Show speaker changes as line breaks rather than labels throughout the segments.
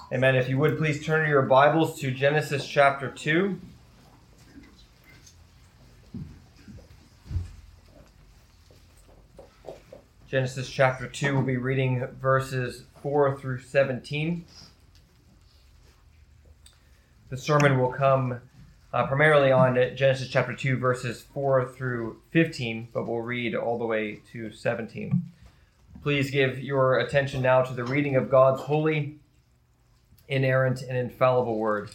Amen. If you would please turn your Bibles to Genesis chapter 2. Genesis chapter 2, we'll be reading verses 4 through 17. The sermon will come primarily on Genesis chapter 2, verses 4 through 15, but we'll read all the way to 17. Please give your attention now to the reading of God's holy, inerrant, and infallible word.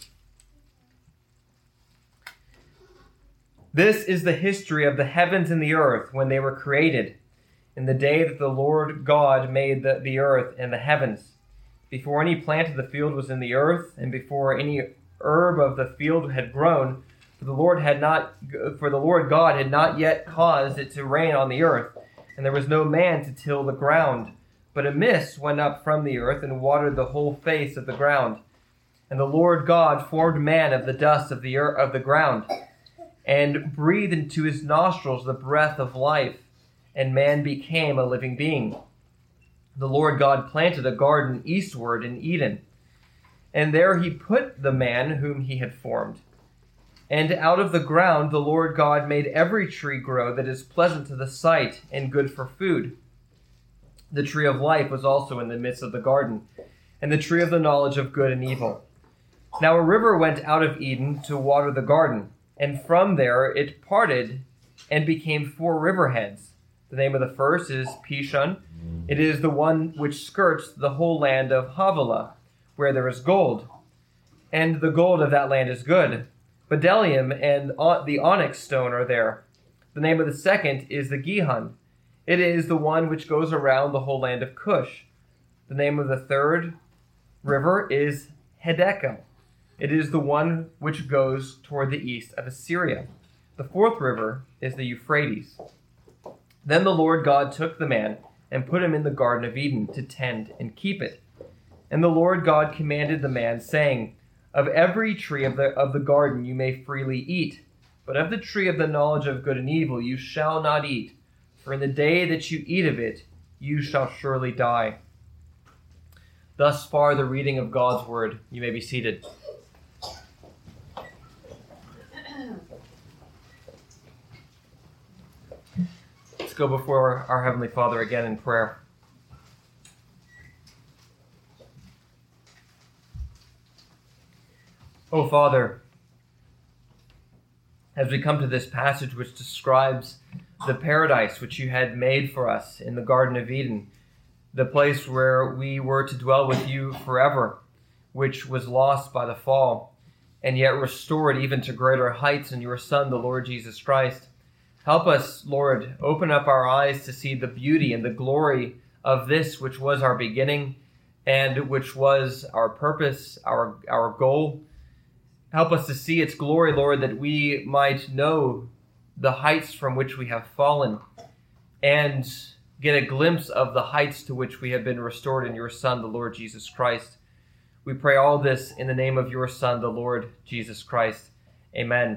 This is the history of the heavens and the earth when they were created, in the day that the Lord God made the earth and the heavens, before any plant of the field was in the earth, and before any herb of the field had grown, for the Lord God had not yet caused it to rain on the earth, and there was no man to till the ground. But a mist went up from the earth and watered the whole face of the ground. And the Lord God formed man of the dust of the ground, and breathed into his nostrils the breath of life, and man became a living being. The Lord God planted a garden eastward in Eden, and there he put the man whom he had formed. And out of the ground the Lord God made every tree grow that is pleasant to the sight and good for food. The tree of life was also in the midst of the garden, and the tree of the knowledge of good and evil. Now a river went out of Eden to water the garden, and from there it parted and became 4 riverheads. The name of the first is Pishon. It is the one which skirts the whole land of Havilah, where there is gold. And the gold of that land is good. Bdellium and the onyx stone are there. The name of the second is the Gihon. It is the one which goes around the whole land of Cush. The name of the third river is Hiddekel. It is the one which goes toward the east of Assyria. The fourth river is the Euphrates. Then the Lord God took the man and put him in the Garden of Eden to tend and keep it. And the Lord God commanded the man, saying, Of every tree of the garden you may freely eat, but of the tree of the knowledge of good and evil you shall not eat. For in the day that you eat of it, you shall surely die. Thus far the reading of God's word. You may be seated. Let's go before our Heavenly Father again in prayer. O Father, as we come to this passage which describes the paradise which you had made for us in the Garden of Eden, the place where we were to dwell with you forever, which was lost by the fall, and yet restored even to greater heights in your Son, the Lord Jesus Christ. Help us, Lord, open up our eyes to see the beauty and the glory of this which was our beginning and which was our purpose, our goal. Help us to see its glory, Lord, that we might know the heights from which we have fallen and get a glimpse of the heights to which we have been restored in your Son, the Lord Jesus Christ. We pray all this in the name of your Son, the Lord Jesus Christ. Amen.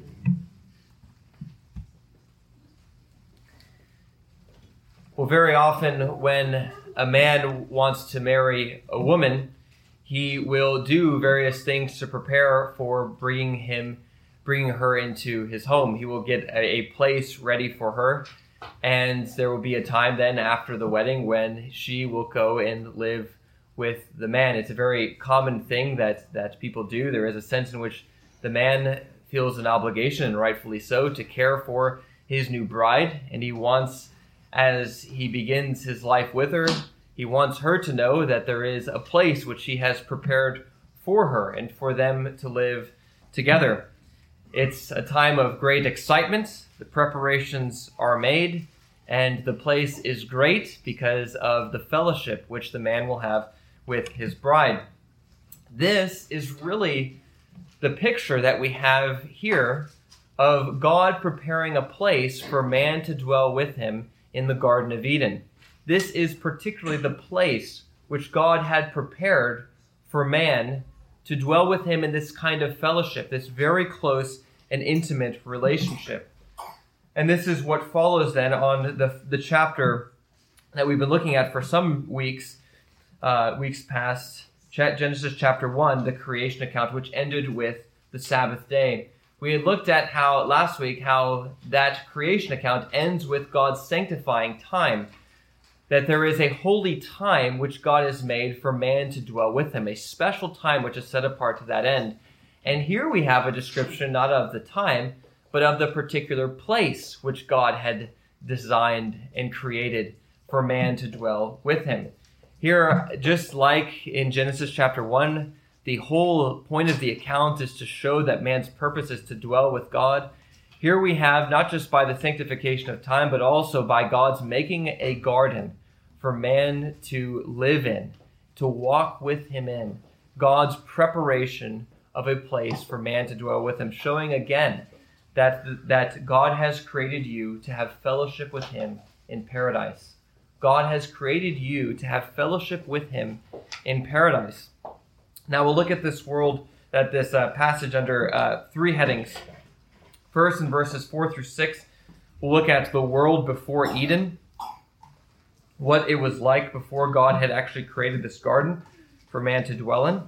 Well, very often when a man wants to marry a woman, he will do various things to prepare for bringing her into his home. He will get a place ready for her, and there will be a time then after the wedding when she will go and live with the man. It's a very common thing that people do. There is a sense in which the man feels an obligation, and rightfully so, to care for his new bride, and he wants, as he begins his life with her, he wants her to know that there is a place which he has prepared for her and for them to live together. It's a time of great excitement. The preparations are made, and the place is great because of the fellowship which the man will have with his bride. This is really the picture that we have here of God preparing a place for man to dwell with him in the Garden of Eden. This is particularly the place which God had prepared for man to dwell with him in this kind of fellowship, this very close and intimate relationship. And this is what follows then on the chapter that we've been looking at for some weeks past, Genesis chapter 1, the creation account, which ended with the Sabbath day. We had looked at last week how that creation account ends with God's sanctifying time, that there is a holy time which God has made for man to dwell with him, a special time which is set apart to that end. And here we have a description not of the time, but of the particular place which God had designed and created for man to dwell with him. Here, just like in Genesis chapter 1, the whole point of the account is to show that man's purpose is to dwell with God. Here we have, not just by the sanctification of time, but also by God's making a garden for man to live in, to walk with him in. God's preparation of a place for man to dwell with him, showing again that God has created you to have fellowship with him in paradise. God has created you to have fellowship with him in paradise. Now we'll look at this passage under three headings. First, in verses 4 through 6, we'll look at the world before Eden, what it was like before God had actually created this garden for man to dwell in.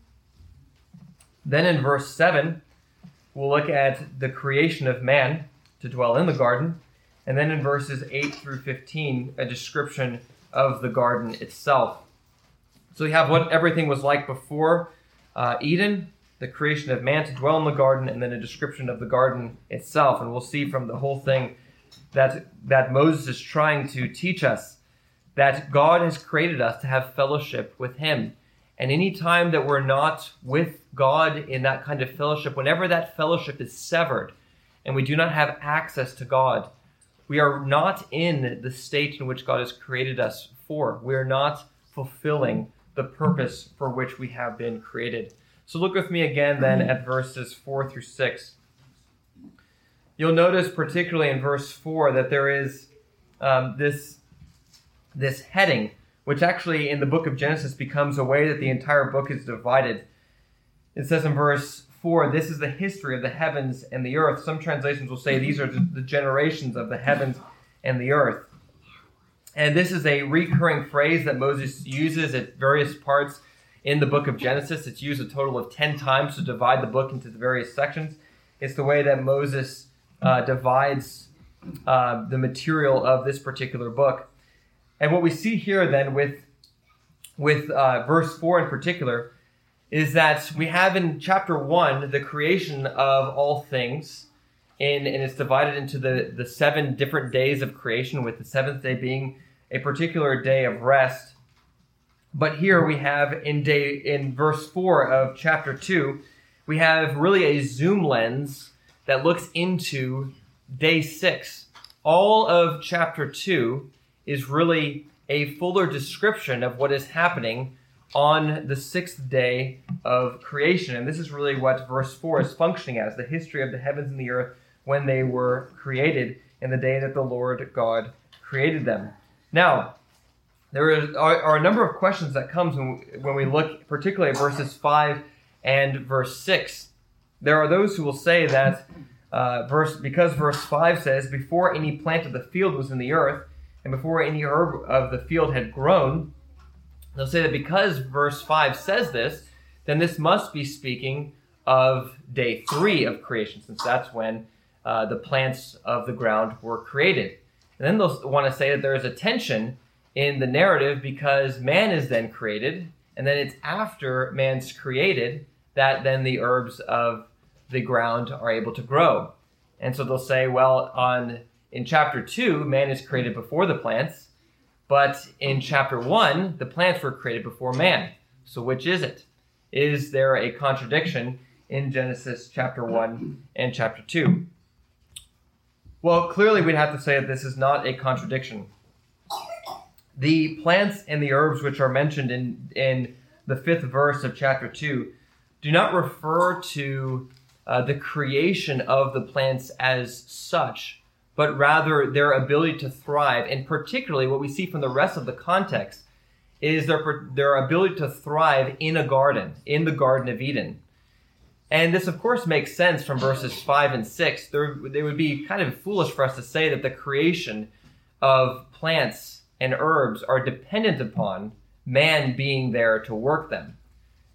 Then in verse 7, we'll look at the creation of man to dwell in the garden. And then in verses 8 through 15, a description of the garden itself. So we have what everything was like before Eden, the creation of man to dwell in the garden, and then a description of the garden itself. And we'll see from the whole thing that Moses is trying to teach us that God has created us to have fellowship with him. And any time that we're not with God in that kind of fellowship, whenever that fellowship is severed and we do not have access to God, we are not in the state in which God has created us for. We are not fulfilling the purpose for which we have been created. So look with me again then at verses 4 through 6. You'll notice particularly in verse 4 that there is this heading, which actually in the book of Genesis becomes a way that the entire book is divided. It says in verse 4, this is the history of the heavens and the earth. Some translations will say these are the generations of the heavens and the earth. And this is a recurring phrase that Moses uses at various parts in the book of Genesis. It's used a total of 10 times to divide the book into the various sections. It's the way that Moses divides the material of this particular book. And what we see here then with verse 4 in particular is that we have in chapter 1 the creation of all things, and it's divided into the 7 different days of creation, with the seventh day being a particular day of rest. But here we have in verse 4 of chapter 2, we have really a zoom lens that looks into day 6. All of chapter 2 is really a fuller description of what is happening on the 6th day of creation. And this is really what verse 4 is functioning as, the history of the heavens and the earth when they were created in the day that the Lord God created them. Now, there are a number of questions that comes when we look particularly at verses 5 and verse 6. There are those who will say that because verse 5 says, before any plant of the field was in the earth, and before any herb of the field had grown, they'll say that because verse 5 says this, then this must be speaking of day 3 of creation, since that's when the plants of the ground were created. And then they'll want to say that there is a tension in the narrative because man is then created, and then it's after man's created that then the herbs of the ground are able to grow. And so they'll say, well, in chapter 2, man is created before the plants, but in chapter 1, the plants were created before man. So which is it? Is there a contradiction in Genesis chapter 1 and chapter 2? Well, clearly we'd have to say that this is not a contradiction. The plants and the herbs which are mentioned in the 5th verse of chapter 2 do not refer to the creation of the plants as such, but rather their ability to thrive. And particularly what we see from the rest of the context is their ability to thrive in a garden, in the Garden of Eden. And this, of course, makes sense from verses 5 and 6. They would be kind of foolish for us to say that the creation of plants and herbs are dependent upon man being there to work them.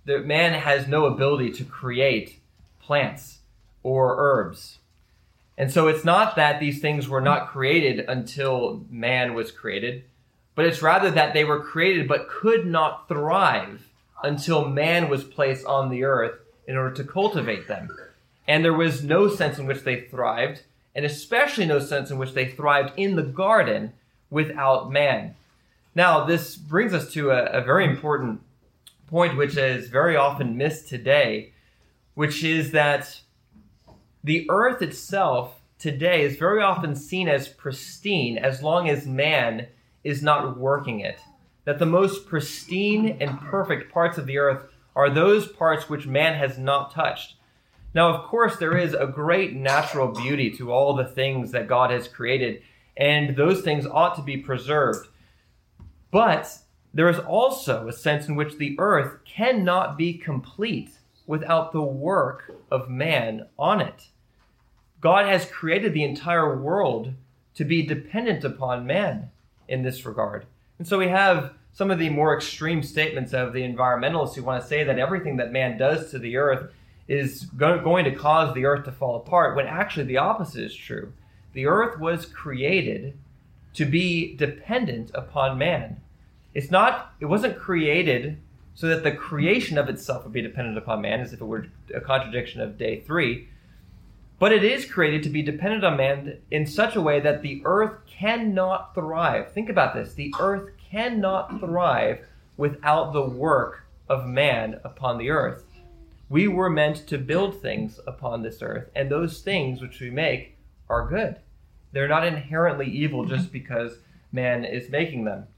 that man has no ability to create plants or herbs. And so it's not that these things were not created until man was created, but it's rather that they were created but could not thrive until man was placed on the earth in order to cultivate them. And there was no sense in which they thrived, and especially no sense in which they thrived in the garden without man. Now, this brings us to a very important point, which is very often missed today, which is that the earth itself today is very often seen as pristine as long as man is not working it. That the most pristine and perfect parts of the earth are those parts which man has not touched. Now, of course, there is a great natural beauty to all the things that God has created, and those things ought to be preserved. But there is also a sense in which the earth cannot be complete without the work of man on it. God has created the entire world to be dependent upon man in this regard. And so we have some of the more extreme statements of the environmentalists who want to say that everything that man does to the earth is going to cause the earth to fall apart, when actually the opposite is true. The earth was created to be dependent upon man. It wasn't created so that the creation of itself would be dependent upon man, as if it were a contradiction of day 3. But it is created to be dependent on man in such a way that the earth cannot thrive. Think about this. The earth cannot thrive without the work of man upon the earth. We were meant to build things upon this earth, and those things which we make are good. They're not inherently evil just because man is making them.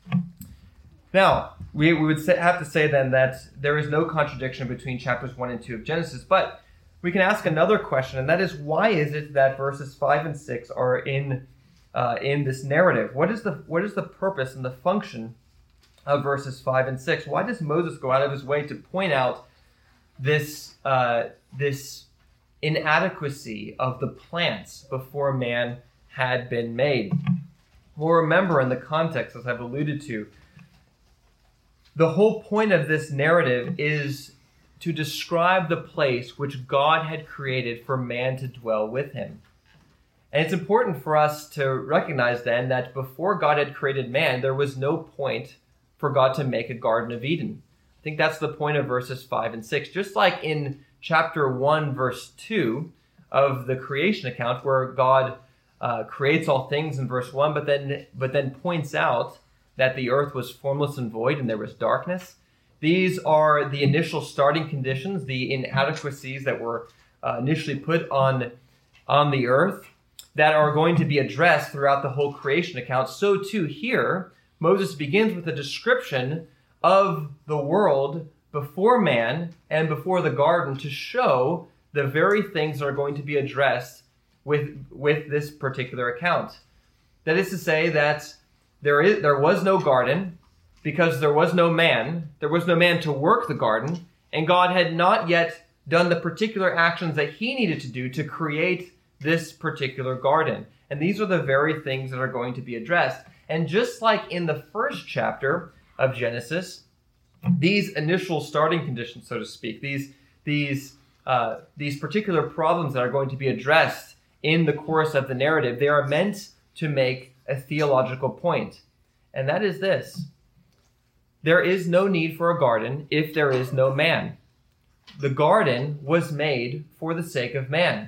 Now, we would have to say then that there is no contradiction between chapters 1 and 2 of Genesis, but we can ask another question, and that is, why is it that verses 5 and 6 are in this narrative? What is the purpose and the function of verses 5 and 6? Why does Moses go out of his way to point out this inadequacy of the plants before man had been made? Well, remember, in the context, as I've alluded to, the whole point of this narrative is to describe the place which God had created for man to dwell with him. And it's important for us to recognize then that before God had created man, there was no point for God to make a Garden of Eden. I think that's the point of verses 5 and 6. Just like in chapter 1, verse 2 of the creation account, where God creates all things in verse 1, but then points out that the earth was formless and void and there was darkness. These are the initial starting conditions, the inadequacies that were initially put on the earth that are going to be addressed throughout the whole creation account. So too here, Moses begins with a description of the world before man and before the garden to show the very things that are going to be addressed with this particular account. That is to say that there was no garden, because there was no man to work the garden, and God had not yet done the particular actions that he needed to do to create this particular garden. And these are the very things that are going to be addressed. And just like in the first chapter of Genesis, these initial starting conditions, so to speak, these particular problems that are going to be addressed in the course of the narrative, they are meant to make a theological point. And that is this: there is no need for a garden if there is no man. The garden was made for the sake of man.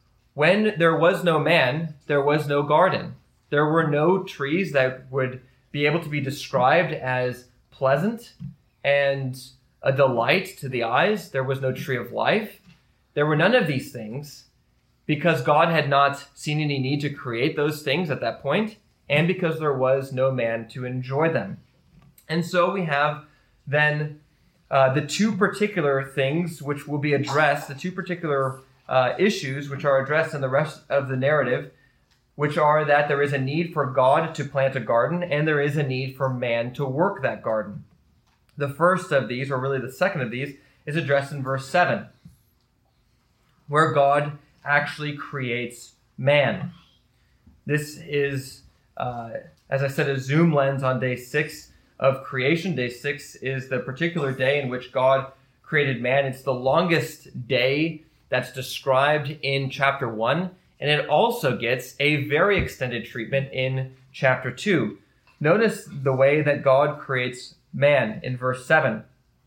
When there was no man, there was no garden. There were no trees that would be able to be described as pleasant and a delight to the eyes. There was no tree of life. There were none of these things because God had not seen any need to create those things at that point, and because there was no man to enjoy them. And so we have then the two particular things which will be addressed, the two particular issues which are addressed in the rest of the narrative, which are that there is a need for God to plant a garden, and there is a need for man to work that garden. The first of these, or really the second of these, is addressed in verse 7, where God actually creates man. This is, as I said, a zoom lens on day 6 of creation. Day 6 is the particular day in which God created man. It's the longest day that's described in chapter 1, and it also gets a very extended treatment in chapter 2. Notice the way that God creates man in verse 7.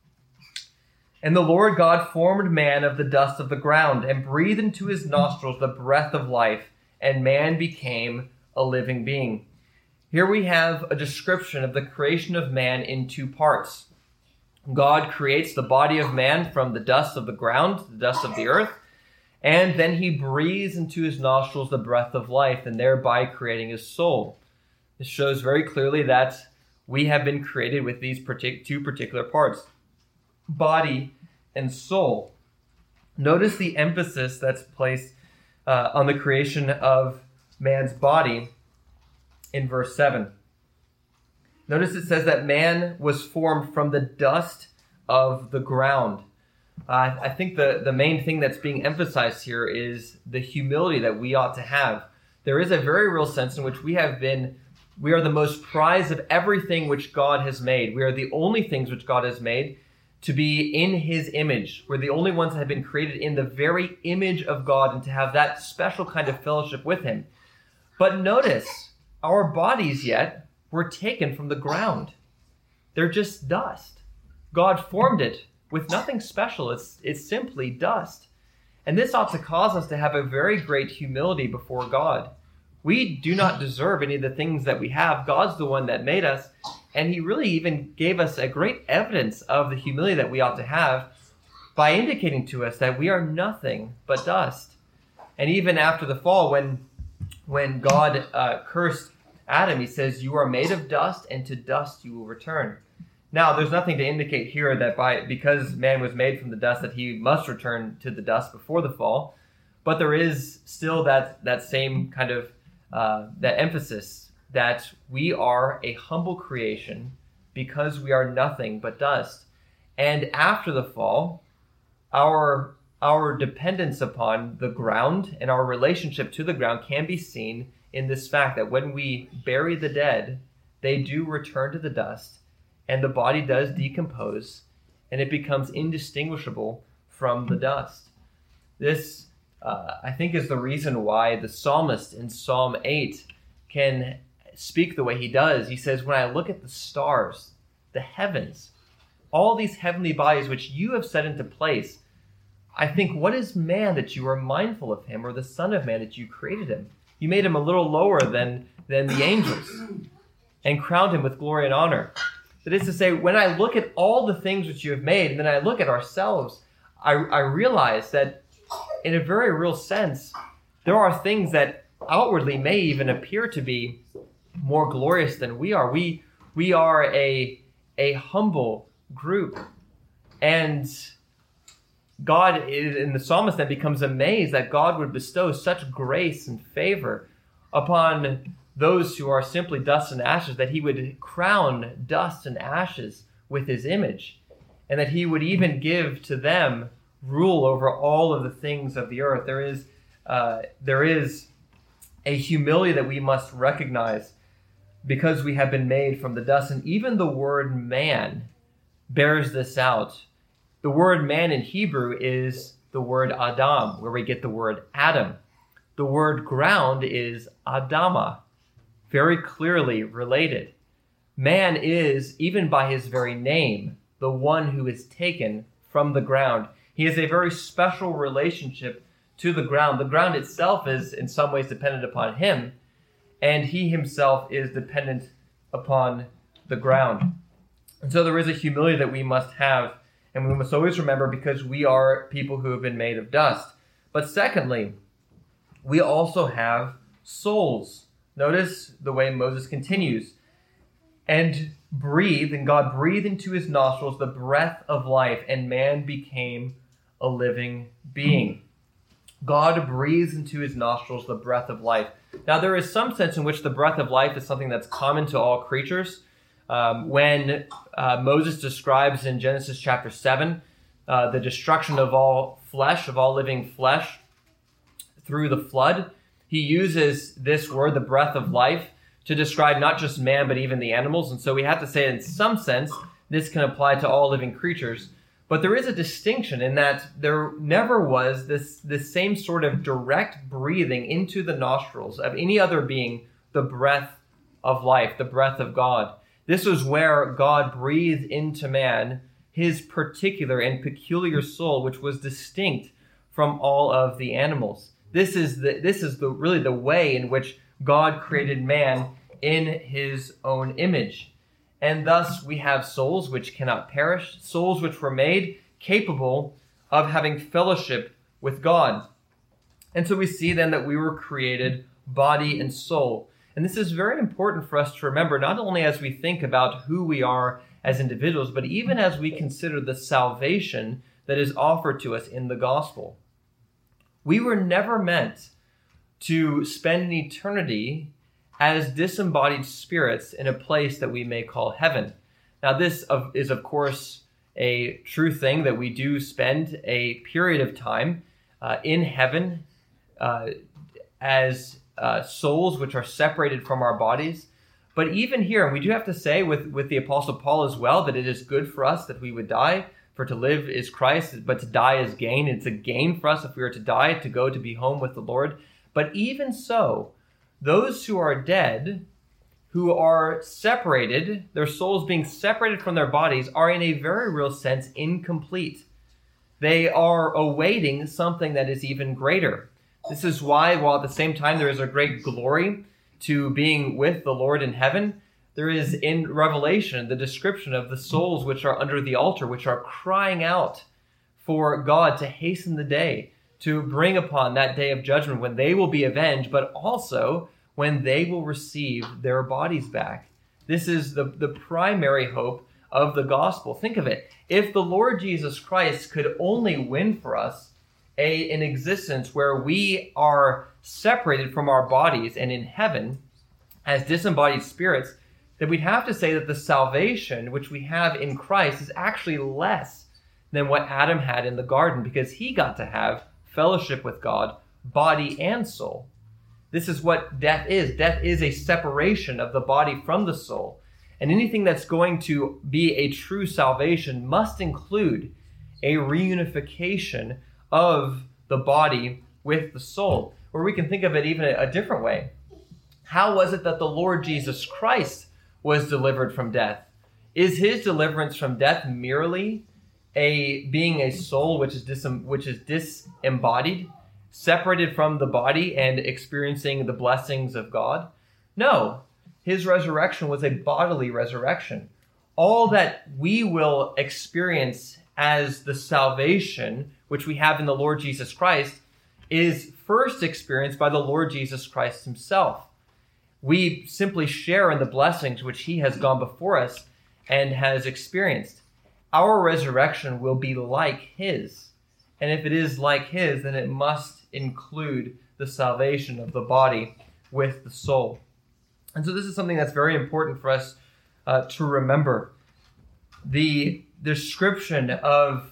And the Lord God formed man of the dust of the ground and breathed into his nostrils the breath of life, and man became a living being. Here we have a description of the creation of man in two parts. God creates the body of man from the dust of the ground, the dust of the earth, and then he breathes into his nostrils the breath of life, and thereby creating his soul. This shows very clearly that we have been created with these two particular parts, body and soul. Notice the emphasis that's placed on the creation of man's body in verse 7. Notice it says that man was formed from the dust of the ground. I think the main thing that's being emphasized here is the humility that we ought to have. There is a very real sense in which we are the most prized of everything which God has made. We are the only things which God has made to be in his image. We're the only ones that have been created in the very image of God and to have that special kind of fellowship with him. But notice, our bodies yet were taken from the ground. They're just dust. God formed it with nothing special. It's simply dust. And this ought to cause us to have a very great humility before God. We do not deserve any of the things that we have. God's the one that made us, and he really even gave us a great evidence of the humility that we ought to have by indicating to us that we are nothing but dust. And even after the fall, when God cursed Adam, he says, "You are made of dust, and to dust you will return." Now, there's nothing to indicate here that because man was made from the dust that he must return to the dust before the fall. But there is still that same kind of that emphasis that we are a humble creation because we are nothing but dust. And after the fall, our dependence upon the ground and our relationship to the ground can be seen in this fact that when we bury the dead, they do return to the dust, and the body does decompose, and it becomes indistinguishable from the dust. This, I think, is the reason why the psalmist in Psalm 8 can speak the way he does. He says, "When I look at the stars, the heavens, all these heavenly bodies which you have set into place, I think, what is man that you are mindful of him, or the son of man that you created him? You made him a little lower than the angels and crowned him with glory and honor." That is to say, when I look at all the things which you have made, and then I look at ourselves, I realize that in a very real sense, there are things that outwardly may even appear to be more glorious than we are. We are a humble group. And God, in the psalmist, then becomes amazed that God would bestow such grace and favor upon those who are simply dust and ashes, that he would crown dust and ashes with his image, and that he would even give to them rule over all of the things of the earth. There is a humility that we must recognize because we have been made from the dust. And even the word man bears this out. The word man in Hebrew is the word Adam, where we get the word Adam. The word ground is Adama, very clearly related. Man is, even by his very name, the one who is taken from the ground. He has a very special relationship to the ground. The ground itself is in some ways dependent upon him, and he himself is dependent upon the ground. And so there is a humility that we must have, and we must always remember, because we are people who have been made of dust. But secondly, we also have souls. Notice the way Moses continues. And God breathed into his nostrils the breath of life, and man became a living being. God breathes into his nostrils the breath of life. Now, there is some sense in which the breath of life is something that's common to all creatures. When Moses describes in Genesis chapter 7 the destruction of all flesh, of all living flesh through the flood, he uses this word, the breath of life, to describe not just man, but even the animals. And so we have to say, in some sense, this can apply to all living creatures. But there is a distinction in that there never was this same sort of direct breathing into the nostrils of any other being, the breath of life, the breath of God. This was where God breathed into man his particular and peculiar soul, which was distinct from all of the animals. This is really the way in which God created man in his own image. And thus we have souls which cannot perish, souls which were made capable of having fellowship with God. And so we see then that we were created body and soul. And this is very important for us to remember, not only as we think about who we are as individuals, but even as we consider the salvation that is offered to us in the gospel. We were never meant to spend an eternity as disembodied spirits in a place that we may call heaven. Now, this is, of course, a true thing that we do spend a period of time in heaven as souls which are separated from our bodies. But even here, and we do have to say with the Apostle Paul as well, that it is good for us that we would die. For to live is Christ, but to die is gain. It's a gain for us if we are to die, to go to be home with the Lord. But even so, those who are dead, who are separated, their souls being separated from their bodies, are in a very real sense incomplete. They are awaiting something that is even greater. This is why, while at the same time there is a great glory to being with the Lord in heaven, there is in Revelation the description of the souls which are under the altar, which are crying out for God to hasten the day, to bring upon that day of judgment when they will be avenged, but also when they will receive their bodies back. This is the primary hope of the gospel. Think of it. If the Lord Jesus Christ could only win for us an existence where we are separated from our bodies and in heaven as disembodied spirits, then we'd have to say that the salvation which we have in Christ is actually less than what Adam had in the garden, because he got to have fellowship with God, body and soul. This is what death is. Death is a separation of the body from the soul. And anything that's going to be a true salvation must include a reunification of the body with the soul. Or we can think of it even a different way. How was it that the Lord Jesus Christ was delivered from death? Is his deliverance from death merely being a soul which is disembodied, separated from the body and experiencing the blessings of God? No, his resurrection was a bodily resurrection. All that we will experience as the salvation which we have in the Lord Jesus Christ is first experienced by the Lord Jesus Christ himself. We simply share in the blessings which he has gone before us and has experienced. Our resurrection will be like his. And if it is like his, then it must include the salvation of the body with the soul. And so this is something that's very important for us to remember. The description of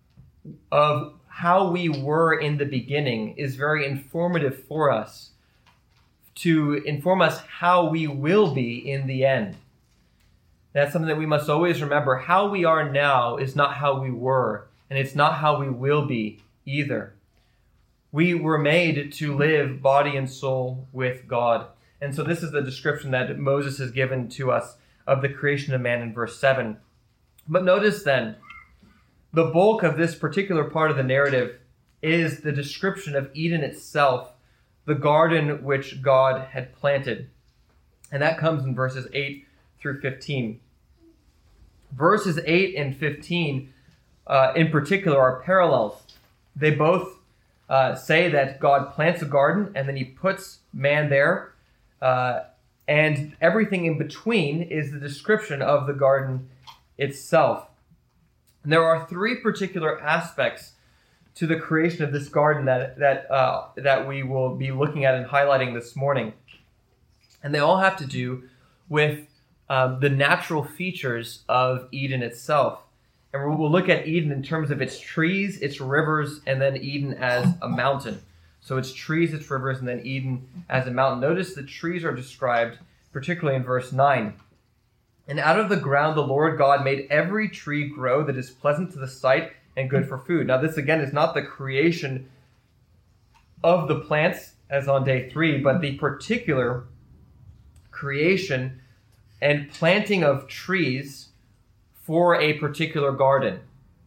how we were in the beginning is very informative for us, to inform us how we will be in the end. That's something that we must always remember. How we are now is not how we were, and it's not how we will be either. We were made to live body and soul with God. And so this is the description that Moses has given to us of the creation of man in verse 7. But notice then, the bulk of this particular part of the narrative is the description of Eden itself, the garden which God had planted. And that comes in verses 8 through 15. Verses 8 and 15 in particular are parallels. They both say that God plants a garden and then he puts man there. And everything in between is the description of the garden itself. And there are three particular aspects to the creation of this garden that we will be looking at and highlighting this morning. And they all have to do with the natural features of Eden itself. And we'll look at Eden in terms of its trees, its rivers, and then Eden as a mountain. So it's trees, its rivers, and then Eden as a mountain. Notice the trees are described, particularly in verse 9. And out of the ground the Lord God made every tree grow that is pleasant to the sight and good for food. Now this again is not the creation of the plants as on day 3, but the particular creation and planting of trees for a particular garden,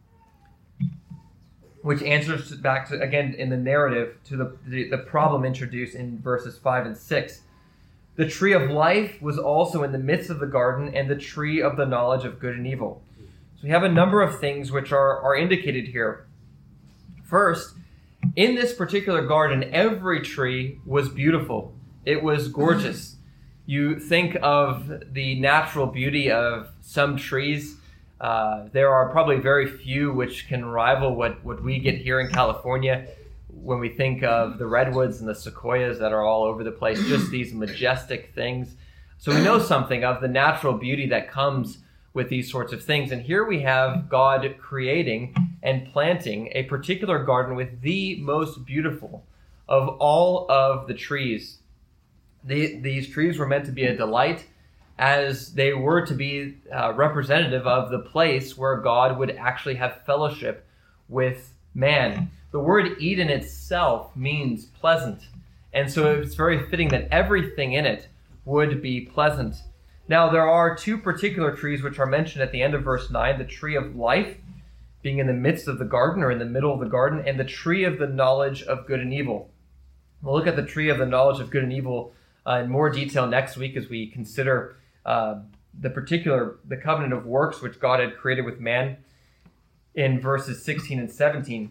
which answers back to, again, in the narrative, to the problem introduced in verses 5 and 6. The tree of life was also in the midst of the garden, and the tree of the knowledge of good and evil. So we have a number of things which are indicated here. First, in this particular garden, every tree was beautiful. It was gorgeous. You think of the natural beauty of some trees. There are probably very few which can rival what we get here in California when we think of the redwoods and the sequoias that are all over the place, just these majestic things. So we know something of the natural beauty that comes with these sorts of things. And here we have God creating and planting a particular garden with the most beautiful of all of the trees. These trees were meant to be a delight, as they were to be representative of the place where God would actually have fellowship with man. The word Eden itself means pleasant, and so it's very fitting that everything in it would be pleasant. Now, there are two particular trees which are mentioned at the end of verse 9, the tree of life, being in the midst of the garden or in the middle of the garden, and the tree of the knowledge of good and evil. We'll look at the tree of the knowledge of good and evil in more detail next week as we consider the covenant of works which God had created with man in verses 16 and 17.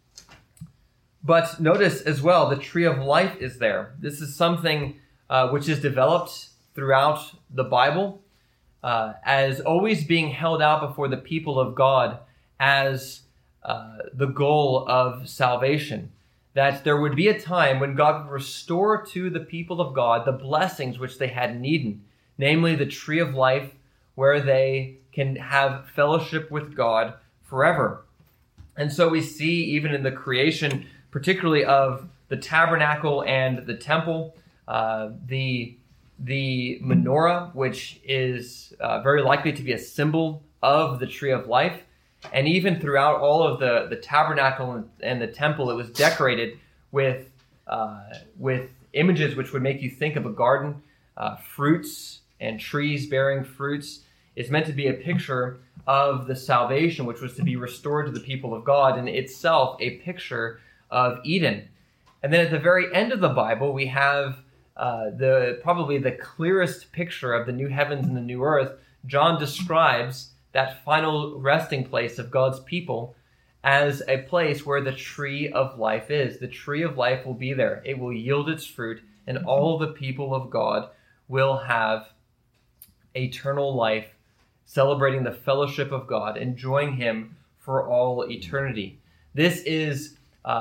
But notice as well, the tree of life is there. This is something which is developed throughout the Bible as always being held out before the people of God as the goal of salvation. That there would be a time when God would restore to the people of God the blessings which they had in Eden, namely the tree of life, where they can have fellowship with God forever. And so we see even in the creation, particularly of the tabernacle and the temple, the menorah, which is very likely to be a symbol of the tree of life. And even throughout all of the tabernacle and the temple, it was decorated with images which would make you think of a garden, fruits and trees bearing fruits. Is meant to be a picture of the salvation which was to be restored to the people of God, and itself a picture of Eden. And then at the very end of the Bible, we have probably the clearest picture of the new heavens and the new earth. John describes that final resting place of God's people as a place where the tree of life is. The tree of life will be there. It will yield its fruit, and all the people of God will have eternal life, celebrating the fellowship of God, enjoying Him for all eternity. This is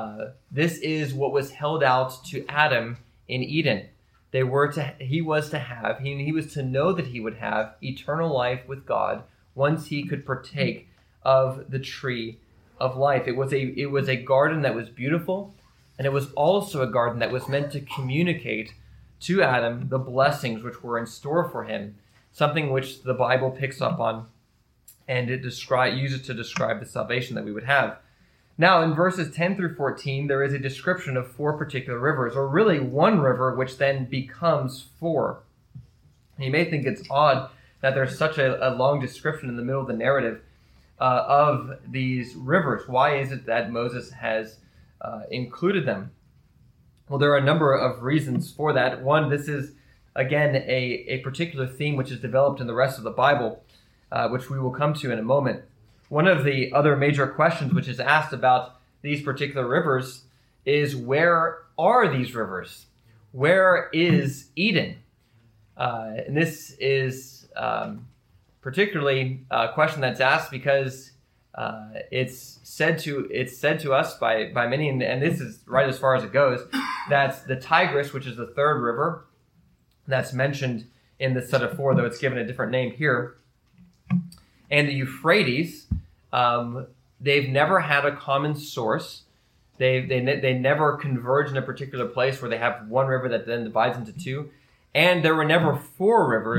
what was held out to Adam in Eden. He was to know that he would have eternal life with God once he could partake of the tree of life. It was a garden that was beautiful, and it was also a garden that was meant to communicate to Adam the blessings which were in store for him, something which the Bible picks up on and it uses to describe the salvation that we would have. Now, in verses 10 through 14, there is a description of 4 particular rivers, or really one river, which then becomes 4. You may think it's odd that there's such a long description in the middle of the narrative of these rivers. Why is it that Moses has included them? Well, there are a number of reasons for that. One, this is, again, a particular theme which is developed in the rest of the Bible, which we will come to in a moment. One of the other major questions which is asked about these particular rivers is, where are these rivers? Where is Eden? And this is particularly a question that's asked because it's said to us by many, and this is right as far as it goes, that the Tigris, which is the 3rd river that's mentioned in the set of 4, though it's given a different name here, and the Euphrates, they've never had a common source. They never converge in a particular place where they have one river that then divides into 2. And there were never 4 rivers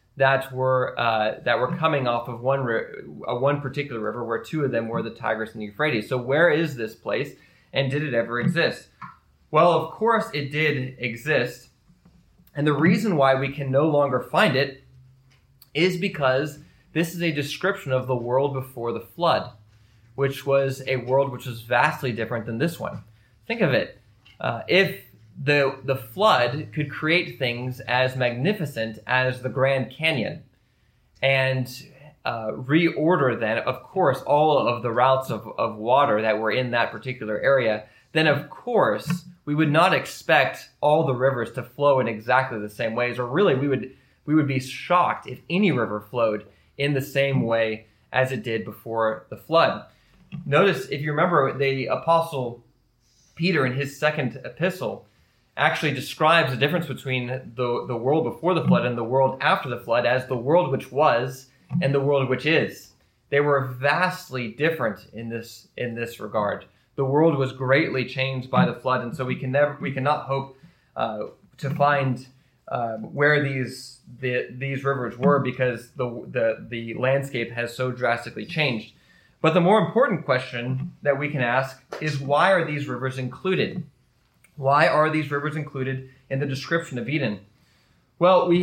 that were coming off of one particular river, where two of them were the Tigris and the Euphrates. So where is this place, and did it ever exist? Well, of course it did exist, and the reason why we can no longer find it is because this is a description of the world before the flood, which was a world which was vastly different than this one. Think of it. If the flood could create things as magnificent as the Grand Canyon and reorder then, of course, all of the routes of water that were in that particular area, then of course we would not expect all the rivers to flow in exactly the same ways, or really we would be shocked if any river flowed in the same way as it did before the flood. Notice, if you remember, the Apostle Peter in his second epistle actually describes the difference between the world before the flood and the world after the flood as the world which was and the world which is. They were vastly different in this regard. The world was greatly changed by the flood, and so we cannot hope to find where these rivers were, because the landscape has so drastically changed. But the more important question that we can ask is, why are these rivers included? Why are these rivers included in the description of Eden? Well, we've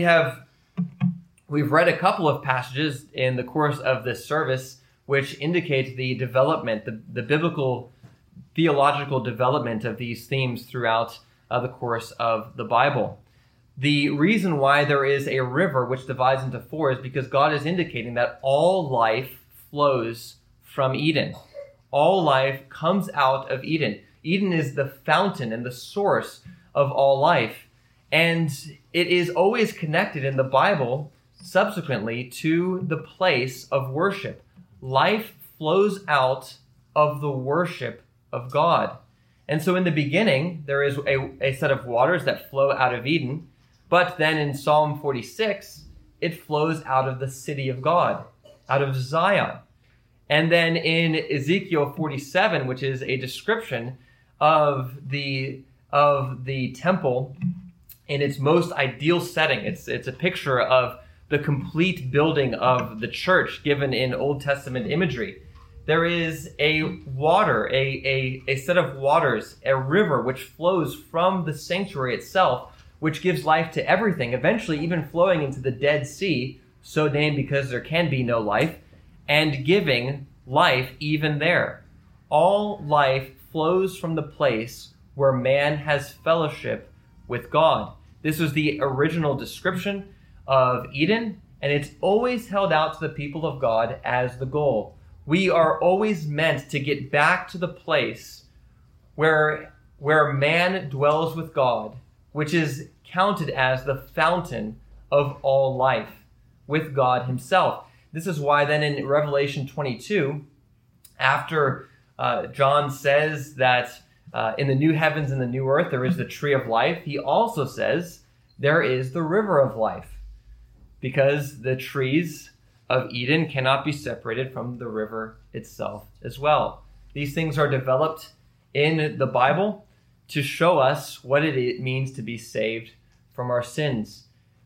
read a couple of passages in the course of this service which indicate the development, the biblical theological development of these themes throughout the course of the Bible. The reason why there is a river which divides into four is because God is indicating that all life flows from Eden. All life comes out of Eden. Eden is the fountain and the source of all life. And it is always connected in the Bible subsequently to the place of worship. Life flows out of the worship of God. And so in the beginning, there is a set of waters that flow out of Eden. But then in Psalm 46, it flows out of the city of God, out of Zion. And then in Ezekiel 47, which is a description of the temple in its most ideal setting. It's a picture of the complete building of the church given in Old Testament imagery. There is a water, a set of waters, a river which flows from the sanctuary itself, which gives life to everything, eventually even flowing into the Dead Sea, so named because there can be no life, and giving life even there. All life flows from the place where man has fellowship with God. This was the original description of Eden, and it's always held out to the people of God as the goal. We are always meant to get back to the place where man dwells with God, which is counted as the fountain of all life, with God himself. This is why then in Revelation 22, after John says that in the new heavens and the new earth there is the tree of life, he also says there is the river of life, because the trees of Eden cannot be separated from the river itself as well. These things are developed in the Bible to show us what it means to be saved from our sins.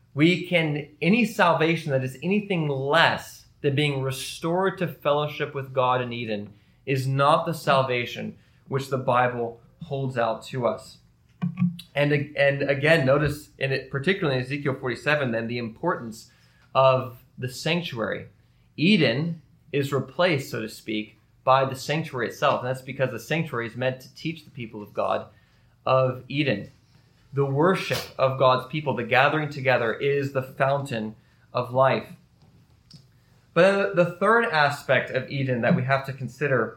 Any salvation that is anything less than being restored to fellowship with God in Eden is not the salvation which the Bible holds out to us. And again, notice particularly in Ezekiel 47, then the importance of the sanctuary. Eden is replaced, so to speak, by the sanctuary itself. And that's because the sanctuary is meant to teach the people of God of Eden. The worship of God's people, the gathering together, is the fountain of life. But the third aspect of Eden that we have to consider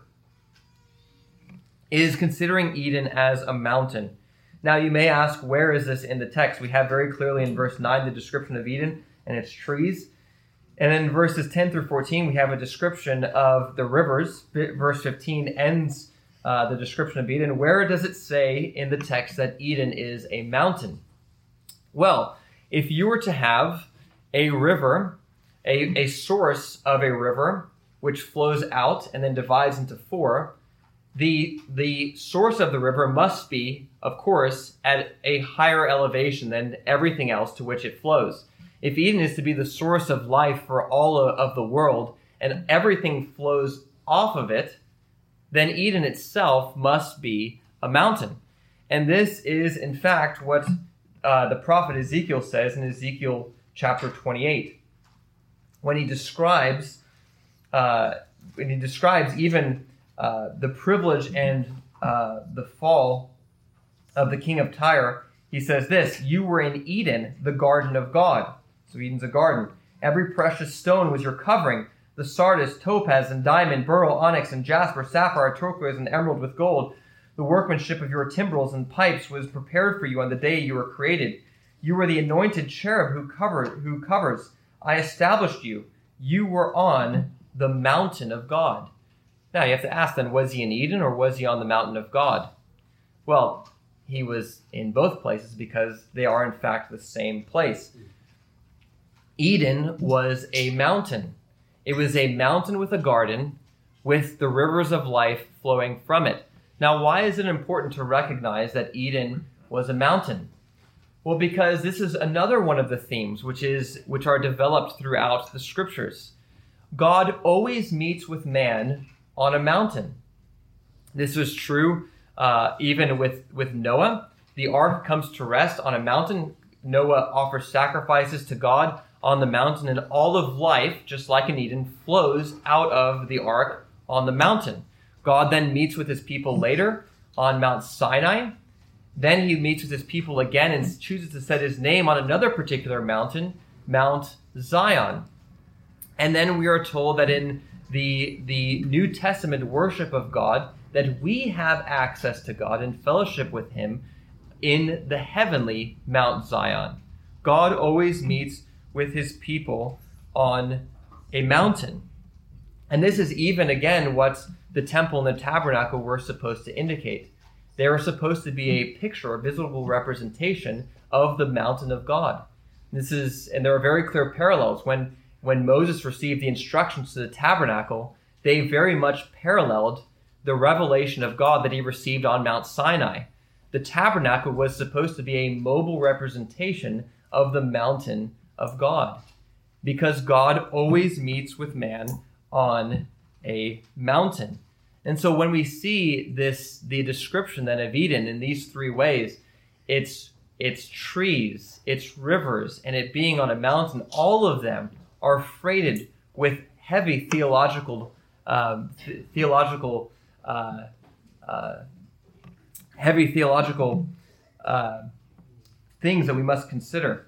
is considering Eden as a mountain. Now you may ask, where is this in the text? We have very clearly in verse 9 the description of Eden and its trees. And then verses 10 through 14, we have a description of the rivers. Verse 15 ends the description of Eden. Where does it say in the text that Eden is a mountain? Well, if you were to have a river, a source of a river, which flows out and then divides into four, the source of the river must be, of course, at a higher elevation than everything else to which it flows. If Eden is to be the source of life for all of the world, and everything flows off of it, then Eden itself must be a mountain. And this is, in fact, what the prophet Ezekiel says in Ezekiel chapter 28, when he describes even the privilege and the fall of the king of Tyre. He says this: "You were in Eden, the garden of God." So Eden's a garden. "Every precious stone was your covering: the sardius, topaz, and diamond, beryl, onyx, and jasper, sapphire, turquoise, and emerald with gold. The workmanship of your timbrels and pipes was prepared for you on the day you were created. You were the anointed cherub who covers. I established you. You were on the mountain of God." Now you have to ask then, was he in Eden or was he on the mountain of God? Well, he was in both places because they are in fact the same place. Eden was a mountain. It was a mountain with a garden with the rivers of life flowing from it. Now, why is it important to recognize that Eden was a mountain? Well, because this is another one of the themes which are developed throughout the scriptures. God always meets with man on a mountain. This was true even with Noah. The ark comes to rest on a mountain. Noah offers sacrifices to God on the mountain, and all of life, just like in Eden, flows out of the ark on the mountain. God then meets with his people later on Mount Sinai. Then he meets with his people again and chooses to set his name on another particular mountain, Mount Zion. And then we are told that in the New Testament worship of God, that we have access to God and fellowship with him in the heavenly Mount Zion. God always meets with his people on a mountain. And this is even, again, what the temple and the tabernacle were supposed to indicate. They were supposed to be a picture, a visible representation of the mountain of God. And there are very clear parallels. When Moses received the instructions to the tabernacle, they very much paralleled the revelation of God that he received on Mount Sinai. The tabernacle was supposed to be a mobile representation of the mountain of God, because God always meets with man on a mountain. And so when we see the description then of Eden in these three ways, it's trees, it's rivers, and it being on a mountain, all of them are freighted with heavy theological things that we must consider.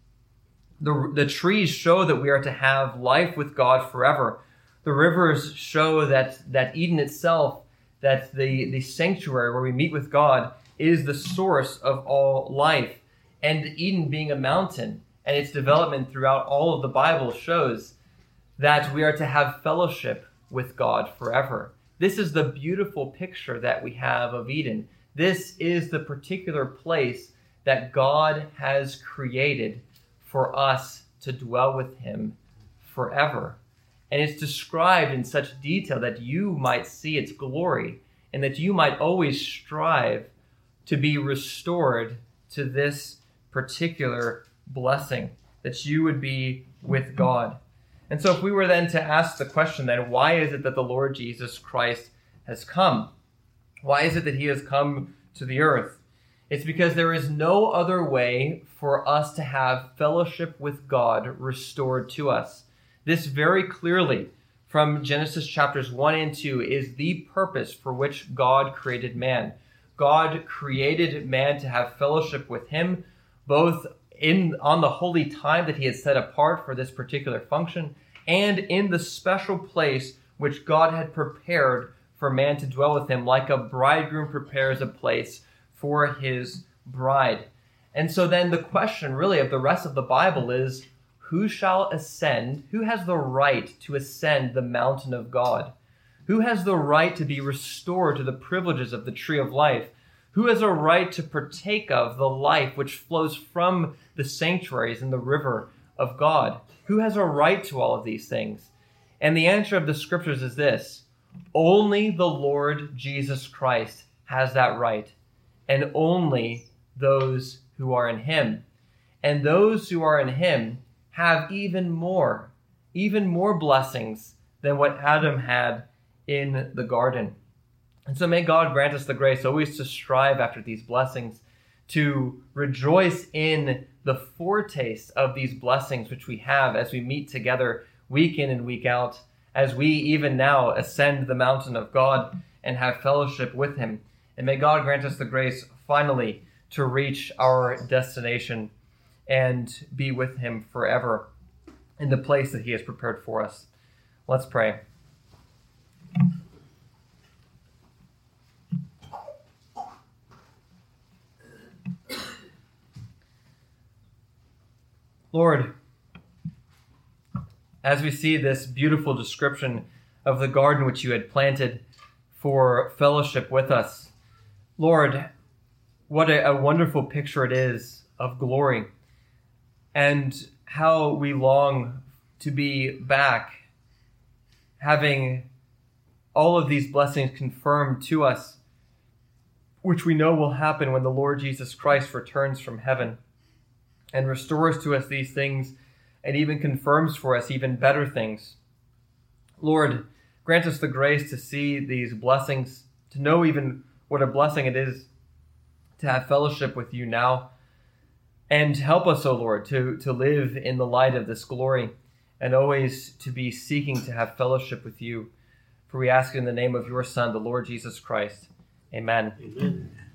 The trees show that we are to have life with God forever. The rivers show that Eden itself, that the sanctuary where we meet with God, is the source of all life. And Eden being a mountain and its development throughout all of the Bible shows that we are to have fellowship with God forever. This is the beautiful picture that we have of Eden. This is the particular place that God has created for us to dwell with him forever. And it's described in such detail that you might see its glory and that you might always strive to be restored to this particular blessing, that you would be with God. And so if we were then to ask the question then, why is it that the Lord Jesus Christ has come? Why is it that he has come to the earth? It's because there is no other way for us to have fellowship with God restored to us. This very clearly from Genesis chapters 1 and 2 is the purpose for which God created man. God created man to have fellowship with him, both on the holy time that he had set apart for this particular function, and in the special place which God had prepared for man to dwell with him, like a bridegroom prepares a place for his bride. And so then the question really of the rest of the Bible is, who shall ascend? Who has the right to ascend the mountain of God? Who has the right to be restored to the privileges of the tree of life? Who has a right to partake of the life which flows from the sanctuaries and the river of God? Who has a right to all of these things? And the answer of the scriptures is this: only the Lord Jesus Christ has that right, and only those who are in him. And those who are in him have even more blessings than what Adam had in the garden. And so may God grant us the grace always to strive after these blessings, to rejoice in the foretaste of these blessings which we have as we meet together week in and week out, as we even now ascend the mountain of God and have fellowship with him. And may God grant us the grace finally to reach our destination and be with him forever in the place that he has prepared for us. Let's pray. Lord, as we see this beautiful description of the garden which you had planted for fellowship with us, Lord, what a wonderful picture it is of glory, and how we long to be back, having all of these blessings confirmed to us, which we know will happen when the Lord Jesus Christ returns from heaven and restores to us these things and even confirms for us even better things. Lord, grant us the grace to see these blessings, to know even what a blessing it is to have fellowship with you now. And help us, O Lord, to live in the light of this glory and always to be seeking to have fellowship with you. For we ask in the name of your Son, the Lord Jesus Christ. Amen.
Amen.